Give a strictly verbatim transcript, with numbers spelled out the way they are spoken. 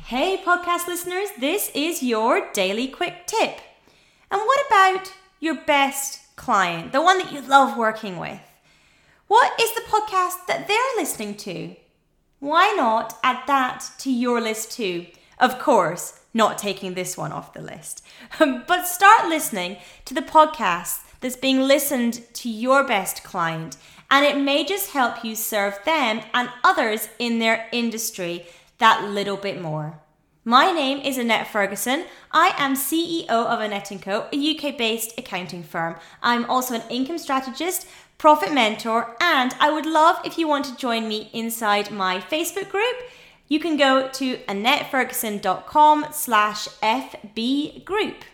Hey podcast listeners, this is your daily quick tip. And what about your best client, the one that you love working with? What is the podcast that they're listening to? Why not add that to your list too? Of course, not taking this one off the list. But start listening to the podcast that's being listened to your best client, and it may just help you serve them and others in their industry that little bit more. My name is Annette Ferguson. I am C E O of Annette and Co, a U K-based accounting firm. I'm also an income strategist, profit mentor, and I would love if you want to join me inside my Facebook group. You can go to annetteferguson.com slash FB group.